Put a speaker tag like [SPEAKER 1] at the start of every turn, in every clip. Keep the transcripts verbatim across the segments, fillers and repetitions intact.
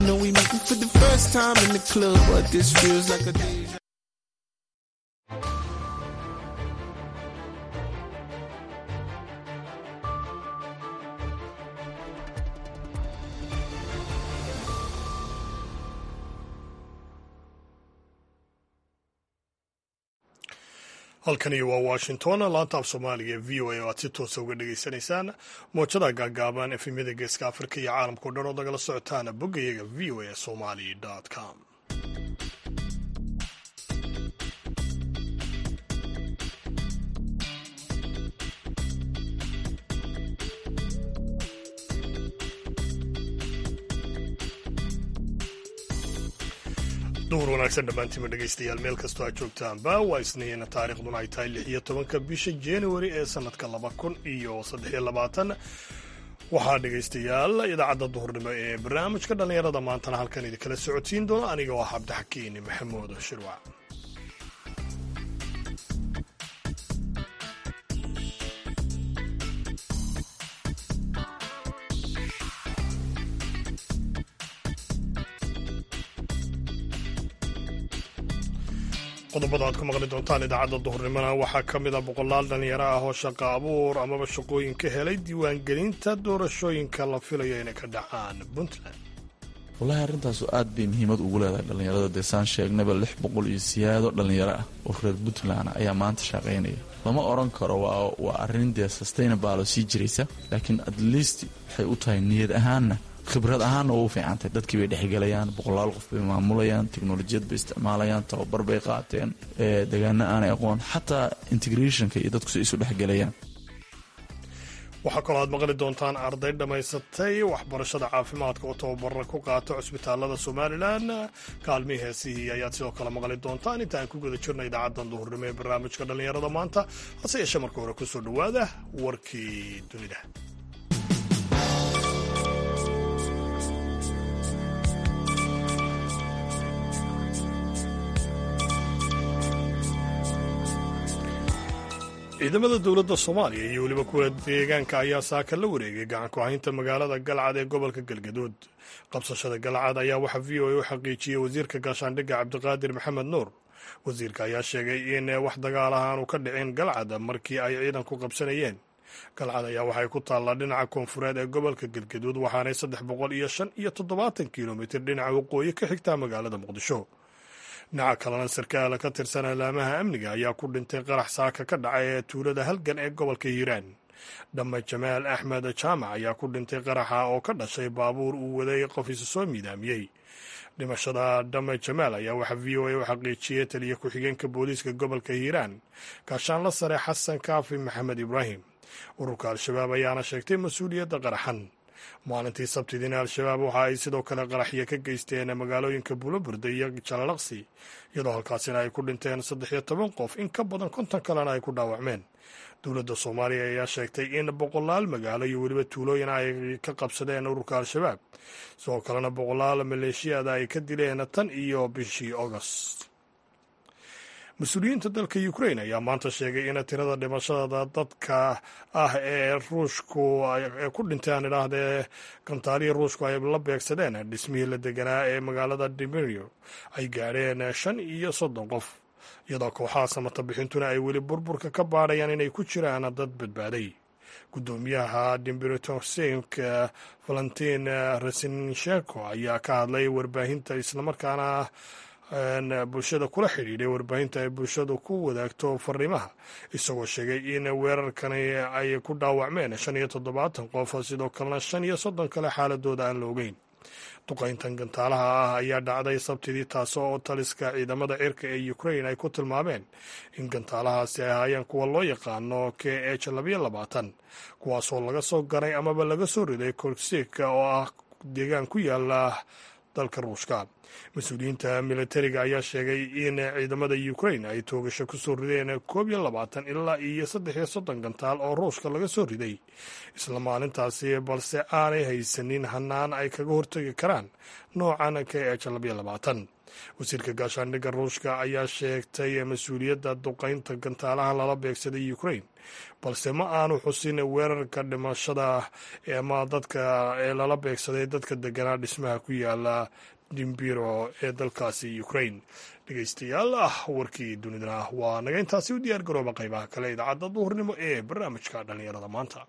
[SPEAKER 1] know we meeting for the first time in the club, but this feels like a deja.
[SPEAKER 2] halkani waa washington laanta af soomaaliga ee v o a oo aad si toosa uga dhagaysanaysaan moojada gaagaaban efemyada geeska afrika iyo caalamka o dhan oo nagala socotaan boggayaga v o a somali com. duhur wanaagsan dhammaantiima dhegaystayaal meel kastoo aad joogtaanba waa isniina taariikhduna ay tahay lix iyo tobanka bisha januari ee sannadka laba kun iyo saddex iyo labaatan waxaa dhegaystayaal idaacadda duhurnimo ee barnaamijka dhallinyarada maantana halkan idinkala socodsiin doona aniga oo cabdixakiin maxamuud shirwac. qodobada aad ku maqli doontaan idaacadda duhurnimona waxaa ka mid a boqolaal dhallinyaro ah oo shaqo abuur amaba shaqooyin ka helay diiwaangelinta doorashooyinka la filayo inay ka dhacaan puntland.
[SPEAKER 3] wallaahi arrintaasu aad bay muhiimad ugu leedahay dhallinyarada deesaan sheegnaba lix boqol iyo siyaado dhallinyaro ah oo reer puntland ayaa maanta shaqaynaya. lama odhan karo waa arrin dee sustainable oo sii jiraysa, laakiin at least waxay u tahay niyad ahaanna khibrad ahaanna waa u fiicantay. dadkii bay dhexgelayaan, boqolaal qof bay maamulayaan, teknolojiyad bay isticmaalayaan, tababar bay qaateen, deegaano aanay aqoon, xataa integrationka iyo dadku si isu dhexgelayaan.
[SPEAKER 2] waxaa kaloo aad maqli doontaan arday dhammaysatay waxbarashada caafimaadka oo tababara ku qaata cusbitaalada somalilan. kaalmihii heesihii ayaad sidoo kale maqli doontaan inta aan ku guda jirna idaacaddan duhurnimo ee barnaamijka dhallinyarada maanta. hase yeeshee marka hore kusoo dhowaada warkii dunida. ciidamada dowladda soomaaliya iyo weliba kuwa deegaanka ayaa saaka la wareegay gacan ku-haynta magaalada galcad ee gobolka galgaduud. qabsashada galcad ayaa waxaa v o a u xaqiijiyey wasiirka gaashaandhigga cabdiqaadir maxamed nuur. wasiirka ayaa sheegay in wax dagaal ah aanu ka dhicin galcad markii ay ciidanku qabsanayeen. galcad ayaa waxay ku taallaa dhinaca koonfureed ee gobolka galgaduud, waxaanay saddex boqol iyo shan iyo toddobaatan kilomitir dhinaca waqooyi ka xigtaa magaalada muqdisho. dhinaca kalena sarkaal ka tirsan alaamaha amniga ayaa ku dhintay qarax saaka ka dhacay ee tuulada halgan ee gobolka hiiraan. dhamme jamaal axmed jaamac ayaa ku dhintay qaraxa oo ka dhashay baabuur uu waday qof isu soo miidaamiyey. dhimashada dhamme jamaal ayaa waxaa v o a u xaqiijiyey taliya ku-xigeenka booliiska gobolka hiiraan gaashaanla sare xasan kaafi maxamed ibraahim. ururka al-shabaab ayaana sheegtay mas-uuliyadda qaraxan. maalintii sabtidiina al-shabaab waxa ay sidoo kale qaraxyo ka geysteen magaalooyinka buuloburda iyo jalalaqsi, iyadoo halkaasina ay ku dhinteen saddex iyo toban qof, in ka badan konton kalena ay ku dhaawacmeen. dowladda soomaaliya ayaa sheegtay in boqolaal magaalo iyo weliba tuulooyin ay ka qabsadeen ururka al-shabaab, sidoo kalena boqolaal maleeshiyada ay ka dileen tan iyo bishii august. mas-uuliyiinta dalka ukrain ayaa maanta sheegay in tirada dhimashada dadka ah ee ruushku ee ku dhinteen idhaahdee gantaalihii ruushku ay la beegsadeen dhismihii la deganaa ee magaalada dimirio ay gaadheen shan iyo soddon qof, iyadoo kooxaha samata bixintuna ay weli burburka ka baadhayaan inay ku jiraan dad badbaaday. guddoomiyaha dimbritorsenk valentin rasinshenko ayaa ka hadlay warbaahinta islamarkaana bulshada kula xidhiidhay warbaahinta ay bulshadu ku wadaagto fariimaha, isagoo sheegay in weerarkani ay ku dhaawacmeen shan iyo toddobaatan qof, sidoo kalena shan iyo soddon kale xaaladooda aan la ogeyn. duqayntan gantaalaha ah ayaa dhacday sabtidii, taasoo oo taliska ciidamada cirka ee ukrain ay ku tilmaameen in gantaalahaasi ay ahaayeen kuwa loo yaqaano k h labayo labaatan, kuwaasoo laga soo garay amaba laga soo riday korsiika oo ah deegaan ku yaala dalka ruushka. mas-uuliyiinta militariga ayaa sheegay in ciidamada ukrain ay toogasho ku soo rideen koob iyo labaatan ilaa iyo saddex iyo soddon gantaal oo ruushka laga soo riday isla maalintaasi, balse aanay haysanin hanaan ay kaga hortegi karaan noocan k h labayo labaatan. wasiirka gaashaandhigga ruushka ayaa sheegtay mas-uuliyadda duqaynta gantaalahan lala beegsaday ukraine balse ma aanu xusin weerarka dhimashada ama dadka ee lala beegsaday dadka deganaa dhismaha ku yaala dimbiro ee dalkaasi ukraine. dhegeystayaal ah warkii dunidana waa naga intaasi u diyaar garooba qaybaha kale idaacadda duhurnimo ee barnaamijka dhallinyarada maanta.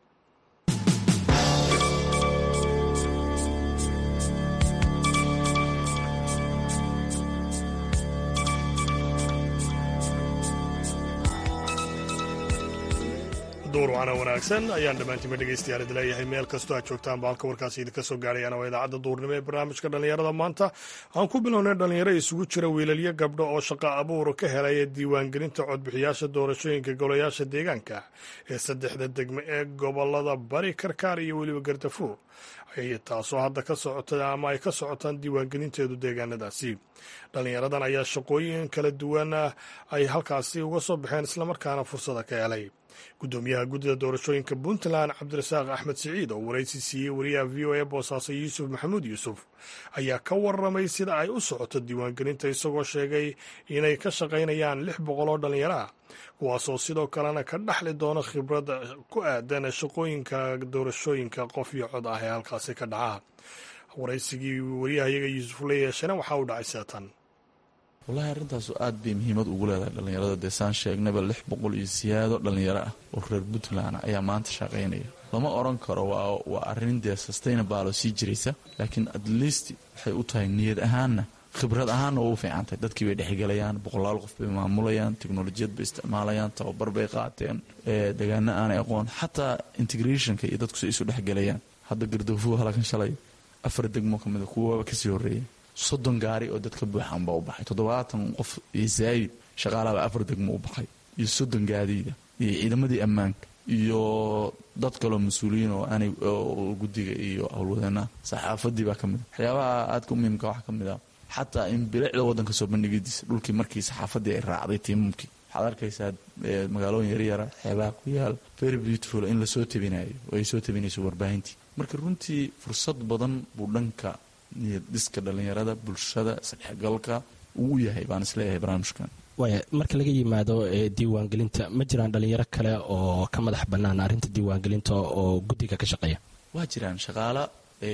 [SPEAKER 2] duur wacana wanaagsan ayaan dhammaantiinba dhegeystayaal idi leeyahay meel kastoo aad joogtaan ba halka warkaasi idinka soo gaarayaan waa idaacadda duurnimo ee barnaamijka dhallinyarada maanta. aan ku bilownay dhalinyaro isugu jira wiilalyo gabdho oo shaqo abuur ka helaya diiwaangelinta codbixiyaasha doorashooyinka golayaasha deegaanka ee saddexda degme ee gobolada bari, karkaar iyo weliba gardafuur, taasoo hadda ka socota ama ay ka socotaan diiwaangelinteedu deegaanadaasi. dhalinyaradan ayaa shaqooyin kala duwan ay halkaasi uga soo baxeen islamarkaana fursada ka helay. gudoomiyaha guddida doorashooyinka puntland cabdirasaaq axmed siciid oo waraysi siiyey wariyaha v o a boosaaso yuusuf maxamuud yuusuf ayaa ka waramay sida ay u socoto diiwaangelinta, isagoo sheegay inay ka shaqaynayaan lix boqol oo dhalinyaro ah kuwaasoo sidoo kalena ka dhaxli doona khibrad ku aadan shaqooyinka doorashooyinka qof iyo cod ah ee halkaasi ka dhaca. waraysigii wariyahayaga yuusuf la yeeshana waxaa u dhacay seetan.
[SPEAKER 3] wallaahi arrintaasu aad bay muhiimad ugu leedahay dhallinyarada. deesaan sheegnaba lix boqol iyo siyaado dhallinyaro ah oo reer puntland ayaa maanta shaqaynaya. lama oran karo waa arrin dee sustainable oo sii jiraysa, laakiin at least waxay u tahay niyad ahaanna khibrad ahaanna waa u fiican tahay. dadkii bay dhexgelayaan, boqolaal qof bay maamulayaan, teknolojiyad bay isticmaalayaan, tababar bay qaateen, deegaano aanay aqoon, xataa integrationka iyo dadku si isu dhexgelayaan. hadda gardafuur halakan shalay afar degmo ka mida kuwaaba kasii horreeyay, soddon gaari oo dadka buuxan baa u baxay, toddobaatan qof iyo zaayid shaqaalaba afar degmo u baxay, iyo soddon gaadiida iyo ciidamadii ammaanka iyo dad kaloo mas-uuliyiin oo aanay guddiga iyo howlwadeenaha, saxaafadii baa ka mid a. waxyaabaha aadka u muhiimka waxaa ka mid ah xataa in bilicda waddanka soo bandhigidiisa dhulkii markii saxaafadii ay raacday tiimamkii waxaad arkaysaa magaalooyin yaryara xeebaha ku yaal very beautiful in lasoo tabinayo oo ay soo tabinayso warbaahintii. marka runtii fursad badan buu dhanka niyad dhiska dhallinyarada, bulshada, isdhexgalka uu yahay baan isleeyahay barnaamijkan.
[SPEAKER 4] waaya marka laga yimaado diiwaangelinta, ma jiraan dhallinyaro kale oo ka madax bannaan arrinta diiwaangelinta oo guddiga ka shaqeeya?
[SPEAKER 3] waa jiraan shaqaala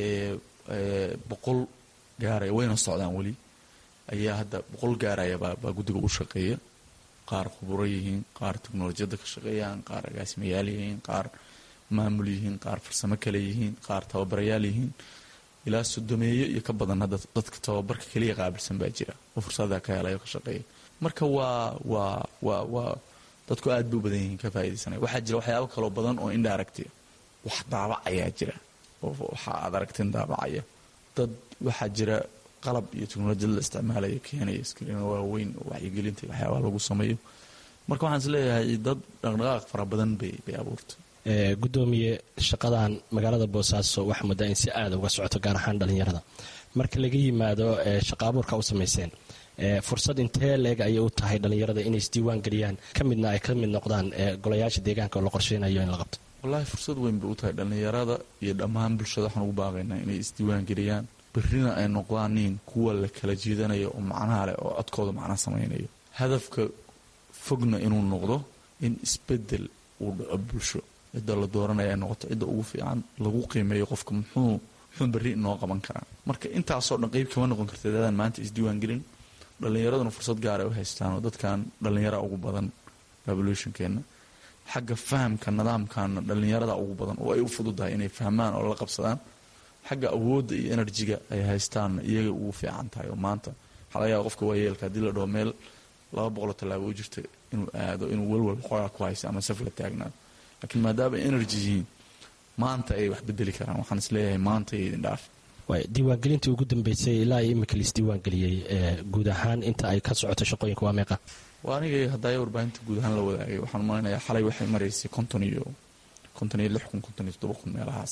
[SPEAKER 3] boqol gaaraya, wayna socdaan weli, ayaa hadda boqol gaaraya baa guddiga u shaqeeya. qaar khuburo yihiin, qaar teknolojiyadda ka shaqeeyaan, qaar agaasimayaal yihiin, qaar maamul yihiin, qaar farsamo kale yihiin, qaar tababarayaal yihiin. ilaa sodomeeyo iyo ka badan hadda dadka tababarka keliya qaabilsan baa jira oo fursada ka helayo ka shaqeeya. marka waa waa waa waa dadku aad bay u badan yihiin ka faa'iidaysanaya. waxaa jira waxyaabo kaloo badan oo indhaaragti wax daabacayaa jira oo waxa aad aragteen daabacaya. dad waxaa jira qalab iyo teknolojiyad la isticmaalayo keenaya iskriino waaweyn oo wacyigelinta waxyaabaha lagu sameeyo. marka waxaan is leeyahay dad dhaqdhaqaaq fara badan bay bay abuurtay.
[SPEAKER 4] gudoomiye, shaqadan magaalada boosaaso waxaa muddaa in si aada uga socoto gaar ahaan dhallinyarada. marka laga yimaado shaqa abuurka u samayseen, fursad intee leeg ayay u tahay dhallinyarada inay isdiiwaan geliyaan ka midna ay ka mid noqdaan golayaasha deegaanka oo la qorsheynayo in la qabto?
[SPEAKER 3] wallaahi fursad weyn bay u tahay dhallinyarada iyo dhammaan bulshada. waxaan ugu baaqaynaa inay isdiiwaan geliyaan, berrina ay noqdaaniin kuwa la kala jiidanayo oo macnaha leh oo codkooda macna samaynayo. hadafka fogna inuu noqdo in isbedel uu dhaco bulsho. cidda la dooranaya ay noqoto cidda ugu fiican, lagu qiimeeyo qofka muxuu muxuu berri inoo qaban karaa. marka intaasoo dhan qeyb kama noqon karta dadaan maanta isdiiwaan gelin. dhallinyaraduna fursad gaar ay u haystaan oo dadkan dhallinyara ugu badan revolutionkeena. xagga fahamka nidaamkana dhallinyarada ugu badan oo ay u fududahay inay fahmaan oo la qabsadaan. xagga awoodda iyo enerjiga ay haystaanna iyaga ugu fiican tahay. oo maanta waxaa laga yaaba qofka waayeelka haddii la dhaho meel laba boqoloo tallaabo u jirta inuu aado, inuu welwal xoogaa ku haysta ama saf la taagnaado. laakiin maadaama ay energy yihiin maanta ay wax bedeli karaan. waxaan is leeyahay maanta ay idin dhaaf.
[SPEAKER 4] waay diiwaangelintii ugu dambeysay ilaa iyo imika laisdiiwaangeliyey guud ahaan inta ay ka socoto shaqooyinka waa meeqa?
[SPEAKER 3] waa anigay haddaaya warbaahinta guud ahaan la wadaagay. waxaan maleynayaa xalay waxay maraysay konton iyo konton iyo lix kun konton iyo toddoba kun meelahaas.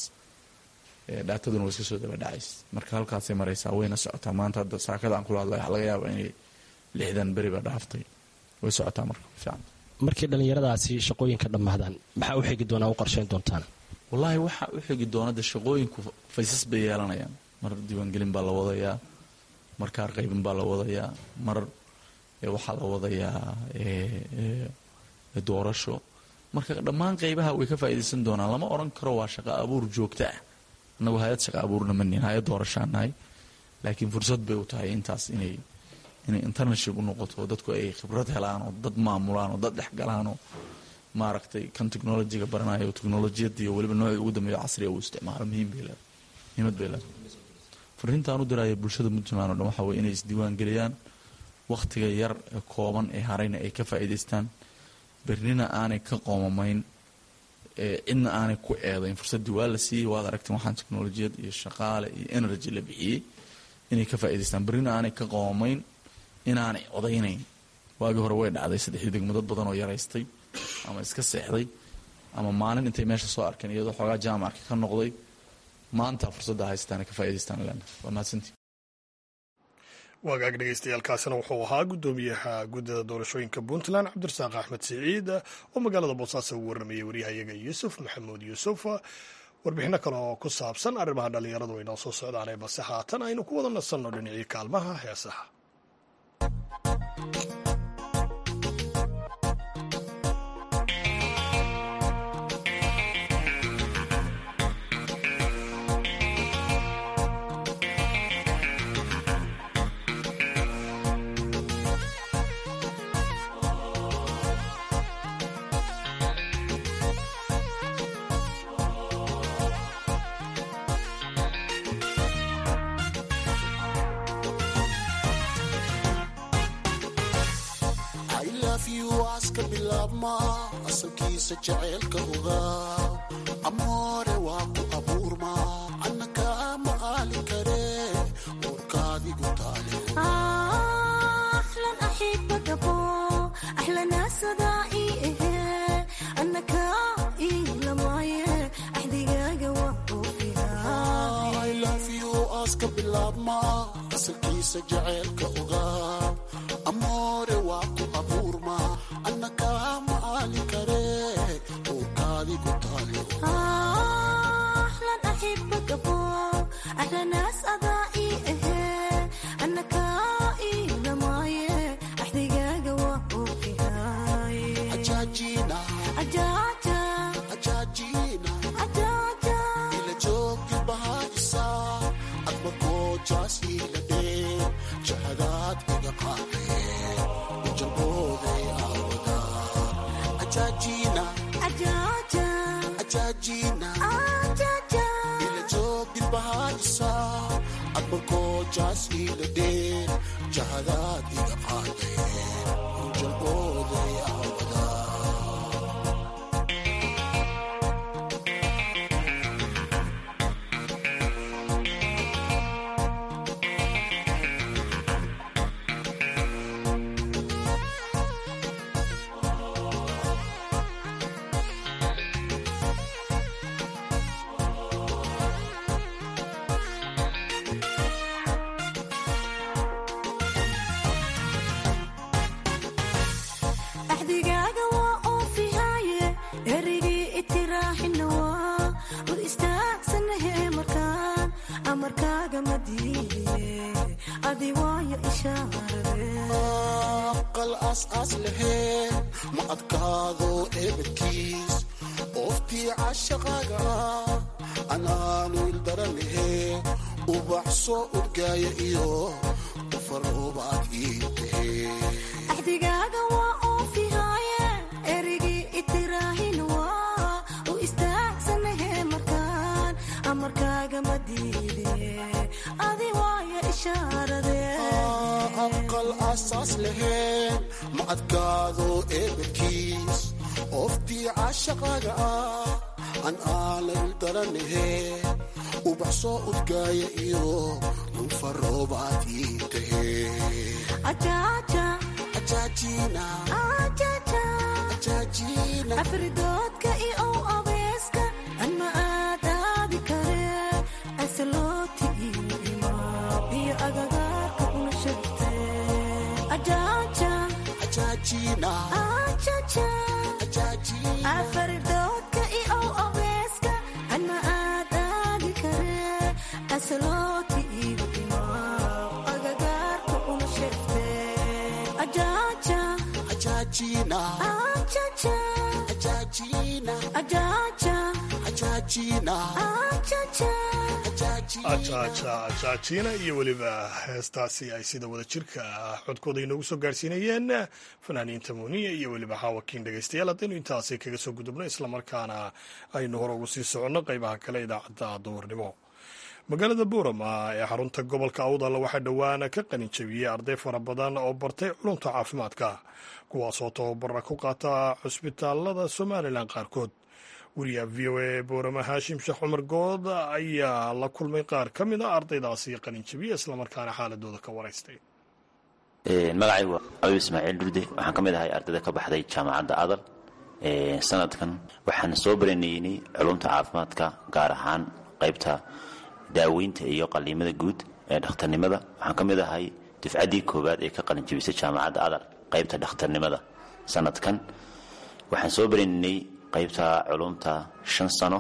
[SPEAKER 3] dhaataduna way iska soo daba dhacays. marka halkaasay maraysaa, wayna socotaa. maanta hadda saakada aan kula hadlay waxa laga yaaba inay lixdan beriba dhaaftay. way socotaa marka fiican.
[SPEAKER 4] markii dhallinyaradaasi shaqooyinka dhammaadaan maxaa u xigi doonaa u qorshayn doontaan?
[SPEAKER 3] wallaahi waxaa u xigi doona de shaqooyinku faysas bay yeelanayaan. mar diiwaangelin baa la wadayaa, mar kaar qaybin baa la wadayaa, mar waxaa la wadayaa doorasho. marka dhammaan qaybaha way ka faa'iidaysan doonaan. lama oran karo waa shaqo abuur joogto ah. annagu hay-ad shaqo abuurna ma nihin, hay-ad doorashaan nahay, laakiin fursad bay u tahay intaas inay inay internaship u noqoto, dadku ay khibrad helaan oo dad maamulaan oo dad dhexgalaan oo maaragtay kan technolojiga baranayo technolojiyada iyo weliba noocii ugu dambeeyo casriga uu isticmaalo muhiim bay leedahay, muhiimad bay leedahay. fariintaan u diraya bulshada puntland oo dhan waxaa weye inay isdiiwaan geliyaan, wakhtiga yar ee kooban ee harayna ay ka faa'iidaystaan, bernina aanay ka qoomamayn, cidna aanay ku eedayn. fursaddii waa la siiyey, waad aragteen waxaan technolojiyad iyo shaqaale iyo energy la bixiyey, inay ka faa'idaystaan. bernina aanay ka qoomamayn, inaanay odaynayn. waagii hore way dhacday saddexdii degmo dad badan oo yaraystay ama iska seexday ama maalin intay meesha soo arkeen iyadoo xoogaa jaamaca ka noqday. maanta fursadda haystaan ka faa'idaystaan leena. waa mahadsantii.
[SPEAKER 2] waagaag dhegeystayaaalkaasina wuxuu ahaa guddoomiyaha guddida doorashooyinka puntland cabdirasaaq axmed siciid oo magaalada boosaaso ugu warramayay waryahayaga yuusuf maxamuud yuusuf. warbixino kale oo ku saabsan arrimaha dhallinyaradu way noo soo socdaanee balse haatan aynu ku wada nasanno dhinacii kaalmaha heesaha.
[SPEAKER 5] asalkiisa jaceylka ogaa amoore waa ku abuurma annaka ma aali kare uurkaadigu taale
[SPEAKER 6] ahlan axibagabo ahlanaasadaai ehe annaka iilamaye axdigaaga waa oofihay laafiyu aaska bilaabma asalkiisa jaceylka ogaa amoore waa ku abuurma annaka ma aali kare uurkaadigu taale ahlan axibagabo ahlanaas adaa'i ehe annaka iilamaye axdigaaga waa oofihay ajaajina ajaaja ajaajina ajaaja ila joogti bahaisa adma goojaas ila dhee jahadaad iga qaadee ujalbooday aawada ajaajina ajaaja ajaajina ajaaja ila joogti bahaisa adma goojaas ila dhee jahadaad iga qaadee ujalbooday aawada axdigaaga waa oofihaye erigii itiraaxina waa wad istaagsanahe markaan amarkaaga ma diidiye adi waayo ishaarade aqal aas-aas lahee ma adkaado eebadkiis ooftii cashaqaaga anaanu ildaran lahee ubaxsoo udgaaya iyo ufaroobaad ii tahee axdigaaga waa oofihaye erigii itiraahin waa u istaagsanahe markaan amarkaaga ma diidiye adi waayo ishaarade aqal asaas laheen ma adkaado eebadkiis ooftii cashaqaaga ah an aana ildaranahe ubaxsoo udgaaya iyo unfaroobaad ii tahee ajaaja ajaajina ajaaja ajaajina afridoodka iyo abeeska anma aadaadi kare asalooti iyo imaa iyo agagaarka una shagte ajaaja ajaajina ajaaja ajaajina afridoodka iyo abeeska anma aadaadi kare asalooti iyo imaa agagaarka
[SPEAKER 5] ajaajina
[SPEAKER 6] ajaja
[SPEAKER 5] ajaajina
[SPEAKER 6] ajaja
[SPEAKER 5] ajaajina
[SPEAKER 6] ajaja
[SPEAKER 2] ajaaja ajaajiina iyo weliba heestaasi ay sida wada jirka codkooda inoogu soo gaarsiinayeen fanaaniinta muuniya iyo weliba xaawakiin dhegaystayaal haddaynu intaasi kaga soo gudubno islamarkaana aynu hore ugu sii soconno qaybaha kale idaacadda duhurnimo. magaalada buurama ee xarunta gobolka awdal waxaa dhowaan ka qalin jabiyey arday fara badan oo bartay culumta caafimaadka kuwaasoo tababara ku qaata cusbitaalada somalilan qaarkood. wariyaha v o a boorama haashim sheekh cumar good ayaa la kulmay qaar ka mid a ardaydaasi qalin jabiya islamarkaana xaaladooda ka waraystay.
[SPEAKER 7] magacaygu waa abiib ismaaciil durde waxaan ka mid ahay ardayda ka baxday jaamacadda adal. sanadkan waxaan soo baranaynay culumta caafimaadka gaar ahaan qaybta daaweynta iyo qaliimada guud ee dhakhtarnimada. waxaan ka mid ahay dufcaddii koowaad ee ka qalin jabisay jaamacadda adal qaybta dhakhtarnimada. sanadkan waxaan soo baranaynay qaybta culumta shan sano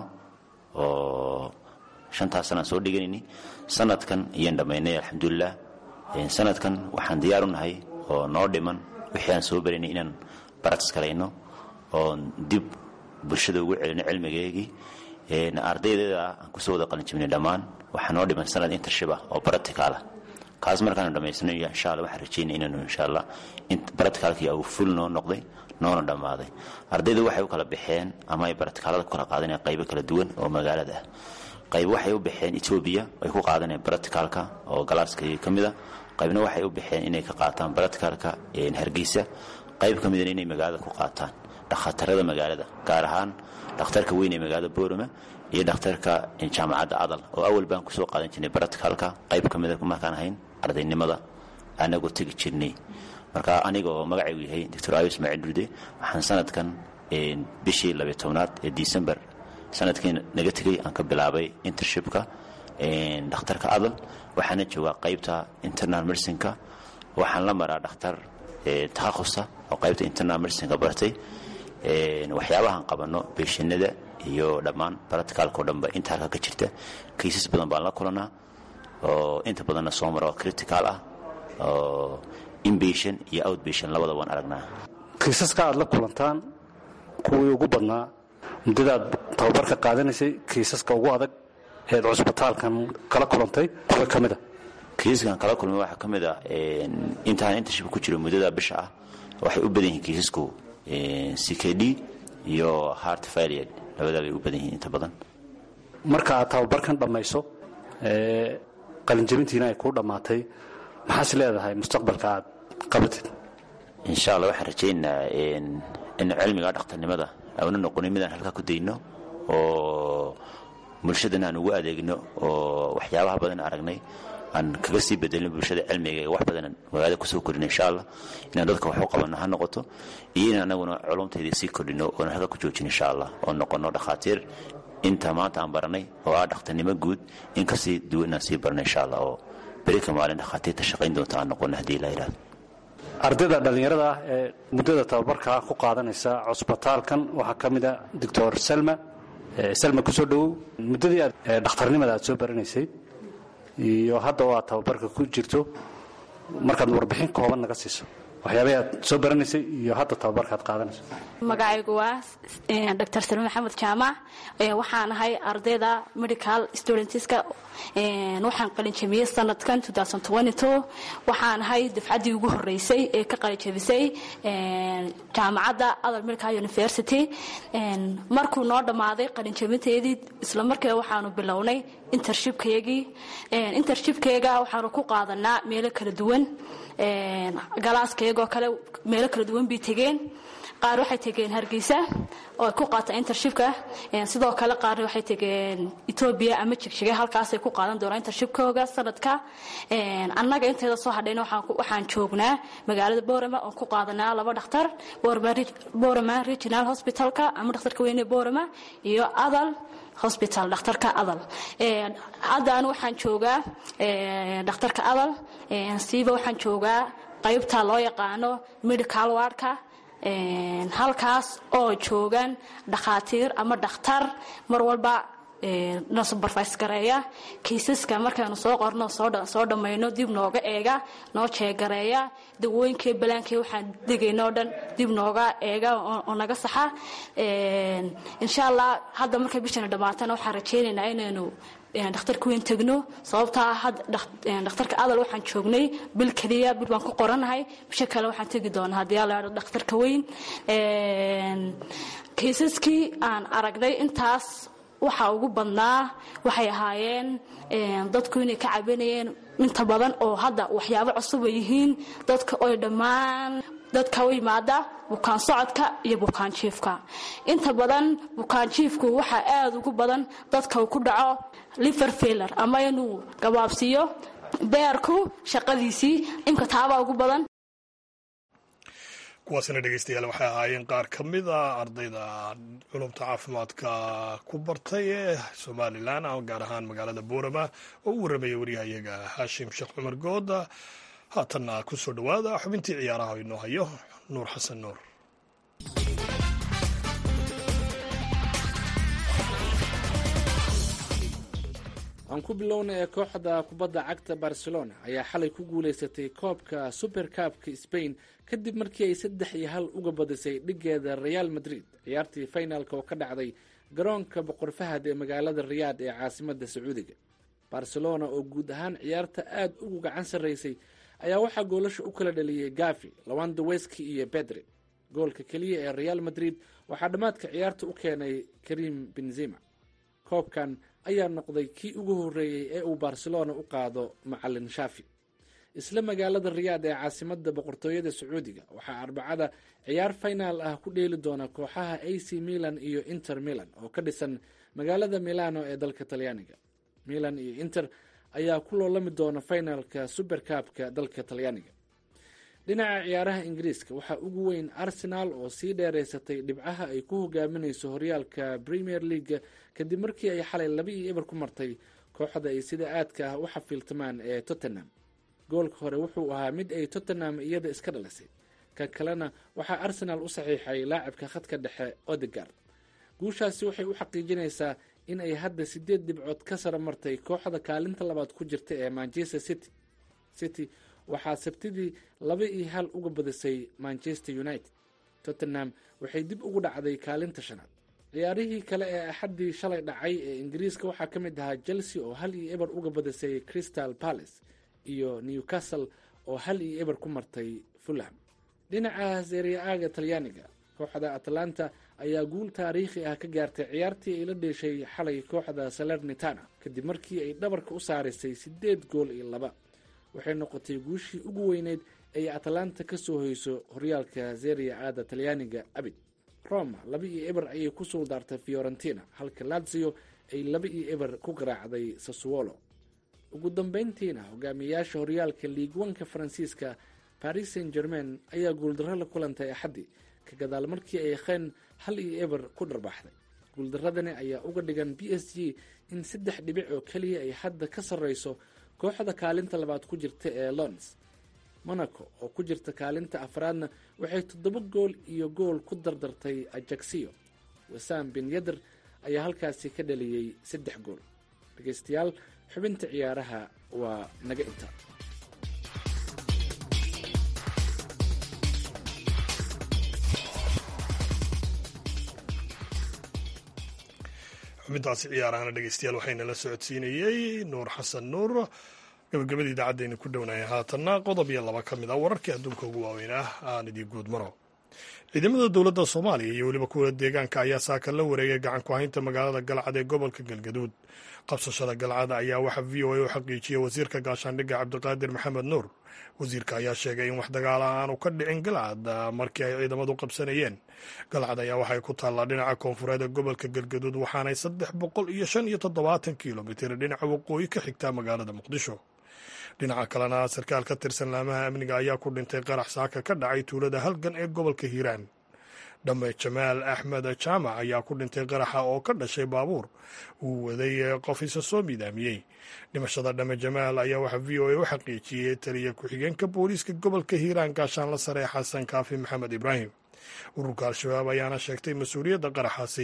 [SPEAKER 7] oo shantaas sanaan soo dhiganayni. sanadkan ayaan dhammaynay alxamdulilah. sanadkan waxaan diyaar u nahay oo noo dhiman wixii aan soo baraynay inaan baratis galayno oon dib bulshada ugu celino cilmigeegii. ardaydeeda aan kusoo wada qalin jabinay dhammaan waxaa noo dhiman sanad intership ah oo baraticaal ah. kaas markaanu dhammaysano insha alla waxaan rajaynay inaanu insha allah baraticaalkii uu ful noo noqday noona dhammaaday. ardayda waxay u kala baxeen ama ay baratikaalada ku kala qaadanayaan qaybo kala duwan oo magaalada ah. qayb waxay u baxeen etoobiya ay ku qaadanayaan baraticaalka oo galaaska ka mid a. qaybna waxay u baxeen inay ka qaataan baraticaalka hargeysa. qayb ka midana inay magaalada ku qaataan dhakhtarada magaalada gaar ahaan dhakhtarka weyn ee magaalada boorama iyo dhakhtarka jaamacadda adal oo awal baan kusoo qaadan jirnay baraticaalka qayb ka mida markaan ahayn ardaynimada anagoo tegi jirnay. marka aniga oo magacaygu yahay doctor abiib ismaaciil durde waxaan sanadkan bishii labiyo tobnaad ee december sanadkii naga tegay aan ka bilaabay intershipka dhakhtarka adal. waxaana joogaa qaybta internal medicine-ka. waxaan la maraa dhakhtar takhaqusa oo qaybta internal medicine-ka bartay. waxyaabahaan qabanno beeshinada iyo dhammaan baraticaalka oo dhanba inta halka ka jirta. kaysas badan baan la kulanaa oo inta badanna soo mara oo critical ah oo inpatient iyo outpatient labada waan aragnaa.
[SPEAKER 8] kiisaska aad la kulantaan kuwii ugu badnaa muddadaad tababarka qaadanaysay kiisaska ugu adag eed cusbitaalkan kala kulantay kuwa ka mida?
[SPEAKER 7] kiisaskan kala kulmay waxaa ka mid ah intaan internship ku jiro muddada bisha ah waxay u badan yihiin kiisasku c k d iyo heart failure labadaa bay u badan yihiin inta badan.
[SPEAKER 8] marka aad tababarkan dhammayso qalinjabintiina ay kuu dhammaatay maxaas leedahay mustaqbalka aad qabatid?
[SPEAKER 7] insha allah waxaan rajaynaynaa in cilmiga dhakhtarnimada aanu noqonin midaan halkaa ku dayno oo bulshadana aan ugu adeegno oo waxyaabaha badan aragnay aan kaga sii bedelin bulshada cilmiga wax badan magaalada kusoo kordhino insha allah inaan dadka wax u qabanno ha noqoto iyo in anaguna culumteedii sii kordhino oona halka ku joojin insha allah oo noqono dhakhaatiir inta maanta aan baranay oo ah dhakhtarnimo guud in kasii duwan inaan sii barno insha allah oo berika maalin dhakhaatiirta shaqayn doonta aan noqono haddii la yidhahdo.
[SPEAKER 8] ardayda dhallinyarada ah ee muddada tababarkaa ku qaadanaysa cusbitaalkan waxaa ka mid a doctor salma. salma kusoo dhowow. muddadii aad dhakhtarnimada aad soo baranaysay iyo hadda oo aad tababarka ku jirto markaad warbixin kooban naga siiso waxyaabay aad soo baranaysay iyo hadda tababarka aad qaadanayso.
[SPEAKER 9] magacaygu waa doctor salma maxamed jaamac. waxaan ahay ardayda medical studentska. waxaan qalin jabiyey sanadkan waxaan ahay dafcaddii ugu horeysay ee ka qalin jabisay jaamacadda adal medical university. markuu noo dhammaaday qalin jabinteedii isla markiiba waxaanu bilownay intershipkayagii. intershipkayga waxaanu ku qaadanaa meelo kala duwan. galaaskayagoo kale meelo kala duwan bay tegeen. qaar waxay tegeen hargeysa oo ku qaata intershipka. sidoo kale qaar waxay tegeen Ethiopia ama Jigjiga halkaasay ku qaadan doonaan intershipkooga sanadka. annaga inteeda soo hadhayna waxaan waxaan joognaa magaalada Boorama oo ku qaadanaa laba dhakhtar Boorama Regional Hospitalka ama dhakhtarka weyn ee Boorama iyo Adal Hospital dhakhtarka Adal. haddaan waxaan joogaa dhakhtarka Adal. siiba waxaan joogaa qaybta loo yaqaano medical wardka. halkaas oo joogaan dhakhaatiir ama dhakhtar mar walba na supervise gareeya kiisaska markaanu soo qorno soo dhammayno dib nooga eega noo jeegareeya dawooyinkii balaankii waxaan degayno o dhan dib nooga eega oo naga saxa insha allah hadda markay bishana dhammaatana waxaan rajaynaynaa inaynu dhakhtarka weyn tegno sababtaa dhakhtarka adal waxaan joognay bil keliya bil baan ku qoranahay bisha kale waxaan tegi doonaa haddii alla idho dhakhtarka weyn kiisaskii aan aragnay intaas waxaa ugu badnaa waxay ahaayeen dadku inay ka cabanayeen inta badan oo hadda waxyaabo cusub ay yihiin dadka oy dhammaan dadka u yimaada bukaan socodka iyo bukaan jiifka inta badan bukaan jiifku waxaa aad ugu badan dadka uu ku dhaco liver failure ama inuu gabaabsiiyo beerku shaqadiisii imka taabaa ugu badan
[SPEAKER 2] kuwaasina dhegeystayaal waxay ahaayeen qaar ka mid a ardayda culumta caafimaadka ku bartay ee somalilan gaar ahaan magaalada boorama oo u warramaya waryahayaga haashim sheekh cumar good haatanna ku soo dhowaada xubintii ciyaaraha inoo hayo nuur xasan nuur
[SPEAKER 10] aan ku bilowna ee kooxda kubadda cagta barcelona ayaa xalay ku guulaysatay koobka super kaabka spain kadib markii ay saddex iyo hal uga badisay dhigeeda real madrid ciyaartii finalka oo ka dhacday garoonka boqor fahad ee magaalada riyaad ee caasimadda sacuudiga barcelona oo guud ahaan ciyaarta aad ugu gacan sarraysay ayaa waxaa goolasha u kala dhaliyey gavi lawandaweski iyo bedre goolka keliya ee real madrid waxaa dhammaadka ciyaarta u keenay karim benzema koobkan ayaa noqday kii ugu horreeyey ee uu barcelona u qaado macalin shaafi isla magaalada riyaad ee caasimadda boqortooyada sacuudiga waxaa arbacada ciyaar finaal ah ku dheeli doona kooxaha a c milan iyo inter milan oo ka dhisan magaalada milano ee dalka talyaaniga milan iyo inter ayaa ku loolami doona finalka superkaabka dalka talyaaniga dhinaca ciyaaraha ingiriiska waxaa ugu weyn arsenal oo sii dheeraysatay dhibcaha ay ku hogaaminayso horyaalka premier leaga kadib markii ay xalay laba iyo eber ku martay kooxda ay sida aadka ah u xafiiltamaan ee tottenham goolka hore wuxuu ahaa mid ay tottenham iyada iska dhalisay kan kalena waxaa arsenal u saxiixay laacibka khadka dhexe odegaard guushaasi waxay u xaqiijinaysaa in ay hadda sideed dhibcood ka sara martay kooxda kaalinta labaad ku jirta ee manchester city city waxaa sabtidii laba iyo hal uga badisay manchester united tottenham waxay dib ugu dhacday kaalinta shanaad ciyaarihii kale ee axaddii shalay dhacay ee ingiriiska waxaa ka mid ahaa chelsea oo hal iyo eber uga badisay crystal palace iyo newcastle oo hal iyo eber ku martay fulham dhinaca serie a-ga talyaaniga kooxda atlanta ayaa guul taariikhi ah ka gaartay ciyaartii ay la dheeshay xalay kooxda salernitana kadib markii ay dhabarka u saarisay sideed gool iyo laba waxay noqotay guushii ugu weyneyd ay atlanta ka soo hoyso horyaalka serie a-da talyaaniga abid roma laba iyo eber ayay ku suuldaartay fiorentina halka lazio ay laba iyo eber ku garaacday sassuolo ugu dambeyntiina hogaamiyayaasha horyaalka liigwanka faransiiska paris saint germain ayaa guuldarro la kulantay axaddii ka gadaal markii ay kheen hal iyo eber ku dharbaaxday guuldaradani ayaa uga dhigan b s g in saddex dhibic oo keliya ay hadda ka sarreyso kooxda kaalinta labaad ku jirta ee lons monaco oo ku jirta kaalinta afraadna waxay toddoba gool iyo gool ku dardartay ajaxiyo wasam bin yader ayaa halkaasi ka dhaliyey saddex gool dhegeystayaal xubinta ciyaaraha waa naga inta
[SPEAKER 2] xubintaasi ciyaarahana dhegeystayaal waxayna la socodsiinayey nuur xasan nuur gabagabadii idaacadaynu ku dhownaya haatanna qodob iyo laba ka mid ah wararkii adduunka ugu waaweyn ah aan idii guud maro ciidamada dowladda soomaaliya iyo weliba kuwa deegaanka ayaa saaka la wareegay gacan ku haynta magaalada galcad ee gobolka galgaduud qabsashada galcad ayaa waxaa v o a u xaqiijiyey wasiirka gaashaandhigga cabdiqaadir maxamed nuur wasiirka ayaa sheegay in wax dagaala aanu ka dhicin galcad markii ay ciidamadu qabsanayeen galcad ayaa waxay ku taallaa dhinaca koonfureed ee gobolka galgaduud waxaanay saddex boqol iyo shan iyo toddobaatan kilomitir dhinaca waqooyi ka xigtaa magaalada muqdisho dhinaca kalena sarkaal ka tirsan laamaha amniga ayaa ku dhintay qarax saaka ka dhacay tuulada halgan ee gobolka hiiraan dhamme jamaal axmed jaamac ayaa ku dhintay qaraxa oo ka dhashay baabuur uu waday qof isa soo miidaamiyey dhimashada dhamme jamaal ayaa waxaa v o a u xaqiijiyey taliya ku-xigeenka booliiska gobolka hiiraan gaashaanla sare xasan kaafi maxamed ibraahim ururka al-shabaab ayaana sheegtay mas-uuliyadda qaraxaasi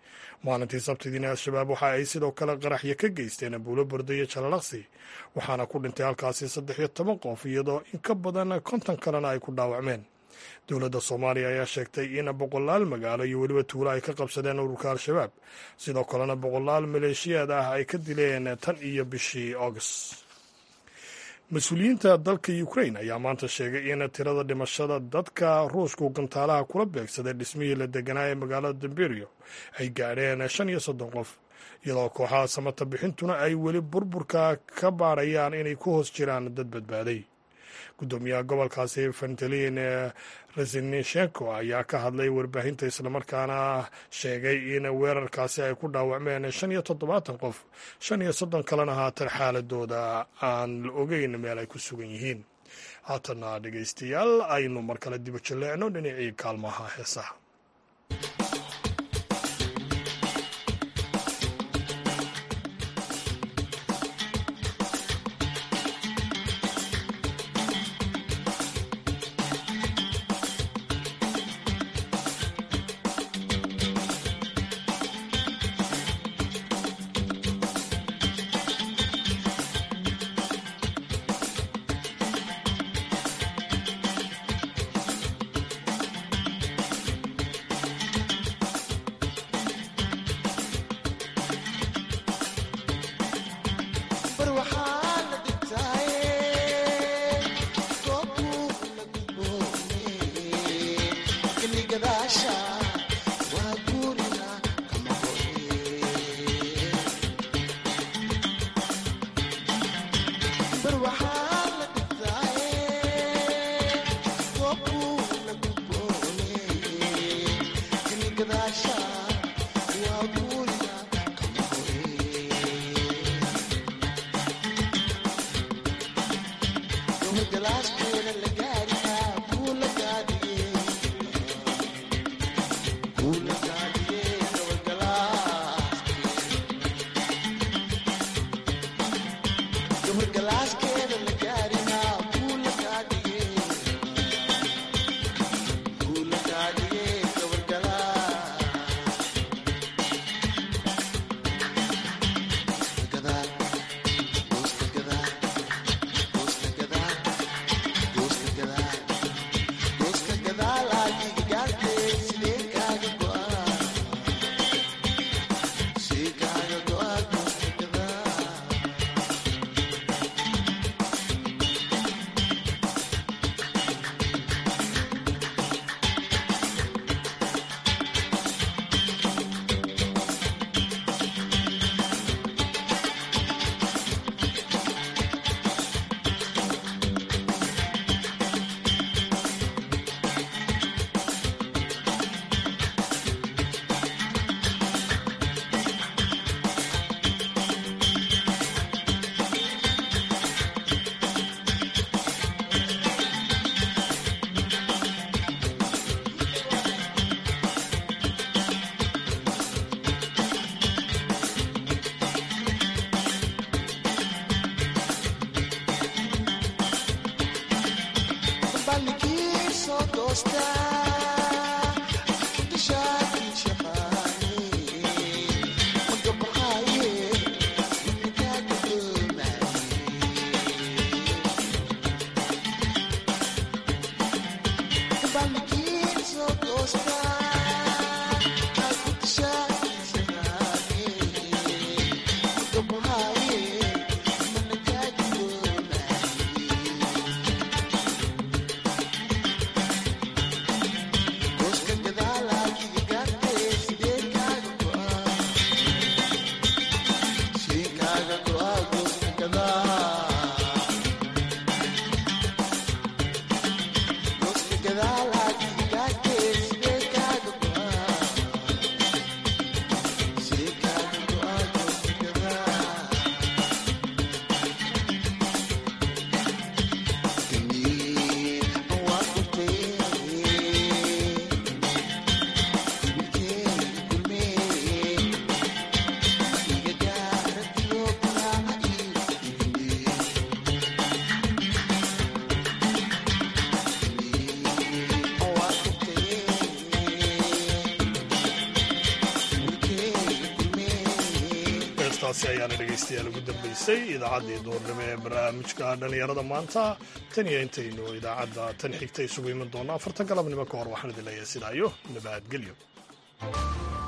[SPEAKER 2] maalintii sabtidiina al-shabaab waxa ay sidoo kale qaraxyo ka geysteen buulo bordo iyo jalalaqsi waxaana ku dhintay halkaasi saddex iyo toban qof iyadoo in ka badan konton kalena ay ku dhaawacmeen. dowladda soomaaliya ayaa sheegtay in boqolaal magaalo iyo weliba tuulo ay ka qabsadeen ururka al-shabaab sidoo kalena boqolaal maleeshiyaad ah ay ka dileen tan iyo bishii august. mas-uuliyiinta dalka ukrain ayaa maanta sheegay in tirada dhimashada dadka ruushku gantaalaha kula beegsaday dhismihii la deganaa ee magaalada damberio ay gaadheen shan iyo soddon qof iyadoo kooxaha samata bixintuna ay weli burburka ka baarayaan inay ku hoos jiraan dad badbaaday. gudoomiyaha gobolkaasi fentelin rezinishenko ayaa ka hadlay warbaahinta islamarkaana sheegay in weerarkaasi ay ku dhaawacmeen shan iyo toddobaatan qof shan iyo soddon kalena haatan xaaladooda aan la ogeyn meel ay ku sugan yihiin. haatana dhegaystayaal aynu mar kale diba jaleecno dhinacii kaalmaha heesaha. heestaasi ayaana dhegaystayaal ugu dambaysay idaacaddii duurnimo ee barnaamijka dhallinyarada maanta tan iyo intaynu idaacadda tan xigta isugu iman doonno afartan galabnimo ka hor waxaan idin leeyahay sidaa iyo nabadgelyo